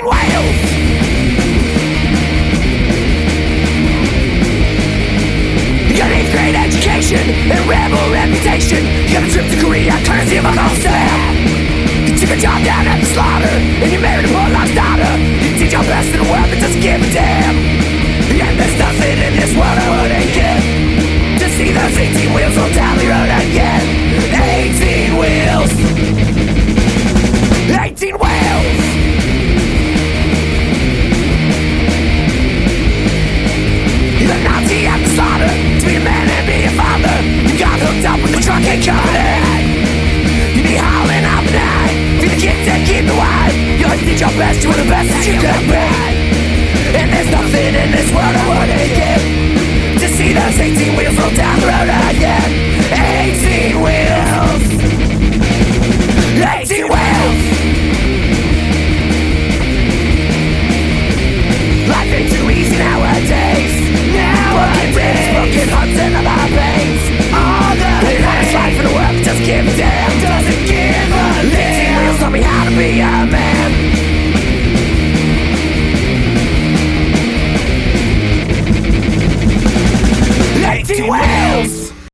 in Wales. You need great education and rebel reputation. You got a trip to Korea, courtesy of Uncle Sam. You took a job down at the slaughter, and you married a Pollock's daughter. You did your best in a world that doesn't give a damn. And there's nothing in this world I wouldn't give to see those 18 wheels on